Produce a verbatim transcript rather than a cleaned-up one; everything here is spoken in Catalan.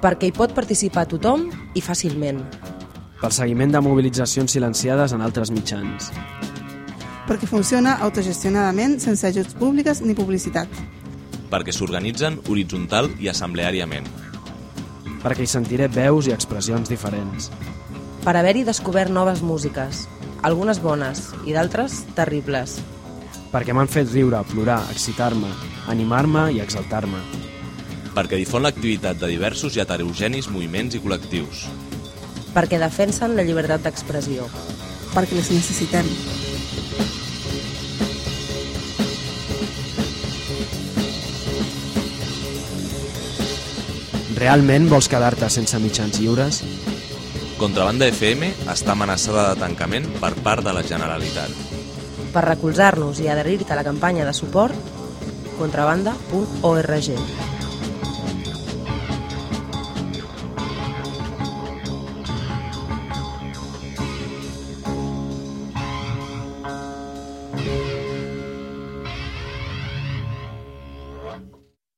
perquè hi pot participar tothom i fàcilment. Pel seguiment de mobilitzacions silenciades en altres mitjans. Perquè funciona autogestionadament sense ajuts públics ni publicitat. Perquè s'organitzen horitzontal i assembleàriament. Perquè hi sentiré veus i expressions diferents. Per haver-hi descobert noves músiques, algunes bones i d'altres terribles. Perquè m'han fet riure, plorar, excitar-me, animar-me i exaltar-me. Perquè difon l'activitat de diversos i heterogenis moviments i col·lectius. Perquè defensen la llibertat d'expressió. Perquè les necessitem. Realment vols quedar-te sense mitjans lliures? Contrabanda F M està amenaçada de tancament per part de la Generalitat. Per recolzar-nos i adherir-te a la campanya de suport, contrabanda punt org.